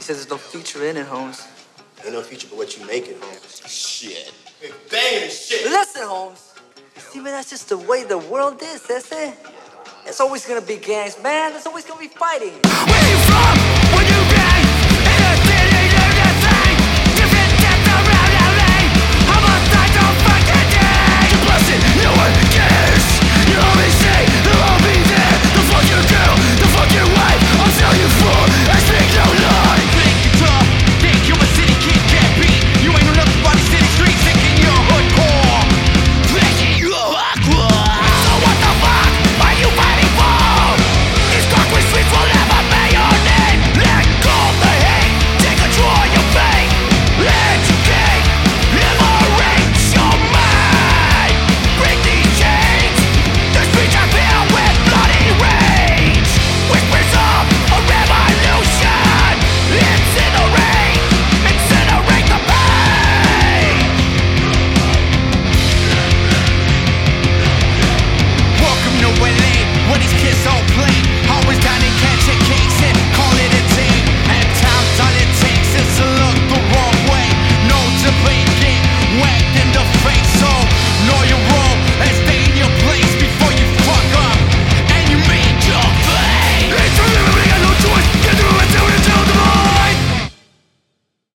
says there's no future in it, Holmes. Ain't no future but what you make it, Holmes. Shit. Hey, banging shit. Listen, Holmes. You see, man, that's just the way the world is, that's it. There's always gonna be gangs, man. There's always gonna be fighting. Where you from?